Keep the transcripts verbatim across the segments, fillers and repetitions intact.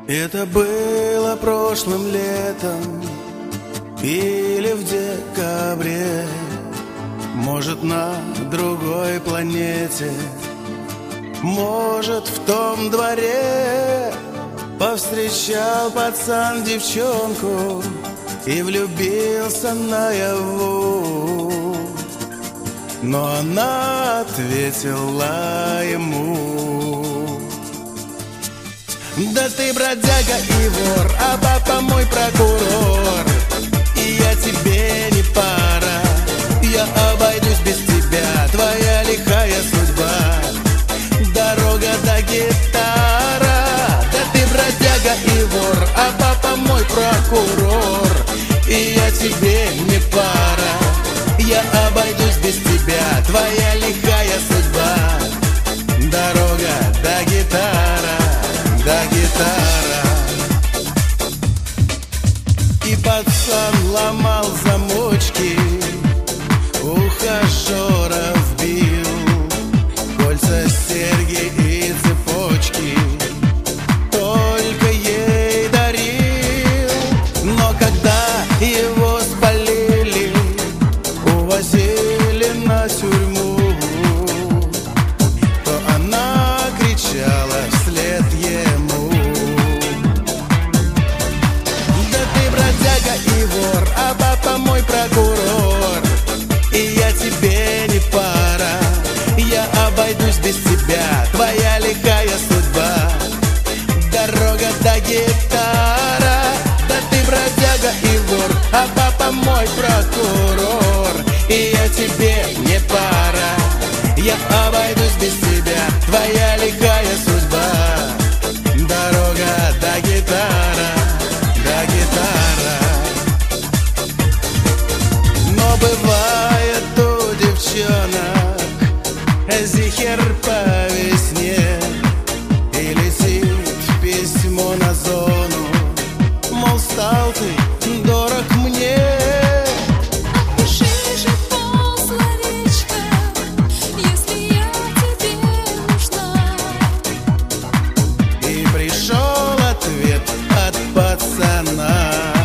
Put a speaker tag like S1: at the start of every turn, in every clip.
S1: Это было прошлым летом или в декабре, может, на другой планете, может, в том дворе. Повстречал пацан девчонку и влюбился наяву, но она ответила ему: да ты бродяга и вор, а папа мой прокурор, и я тебе не пара, я обойдусь без тебя, твоя лихая судьба, дорога до гитара. Да ты бродяга и вор, а папа мой прокурор, и я тебе не пара, я обойдусь без тебя, твоя лихая судьба, дорога до гитара, до гитара. И пацан ломал замочки, ухажеров бил, кольца, серьги и цепочки только ей дарил. Но когда его спалили, увозили на тюрьму, то она кричала вслед ему: да ты бродяга и вор, а папа мой прокурор, и я тебе не пара, я обойдусь без тебя, твоя лихая судьба, дорога до гитара. Да ты бродяга и вор, а папа мой прокурор, и я тебе не пара, я обойдусь без тебя, твоя лихая судьба, дорога до гитара, до гитара. Но бывает у девчонок зихер по весне, и летит письмо на зону, мол, стал ты дорог мне.
S2: Напиши же пословичка, если я тебе нужна.
S1: И пришел ответ от пацана: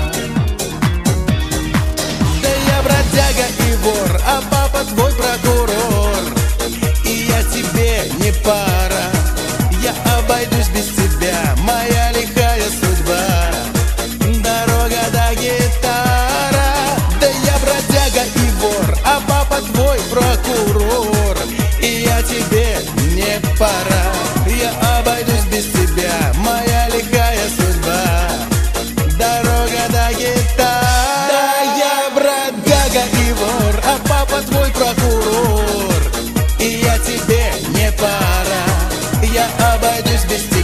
S1: да я бродяга и вор, а папа твой прокурор, и я тебе не пара, я обойдусь без тебя, моя лихая судьба, дорога до гитара. Да я бродяга и вор, а папа твой прокурор, и я тебе не пара, я обойдусь без тебя, моя лихая судьба, дорога до гитара. Да я бродяга и вор, а папа твой прокурор, и я тебе не пара, я обойдусь без тебя.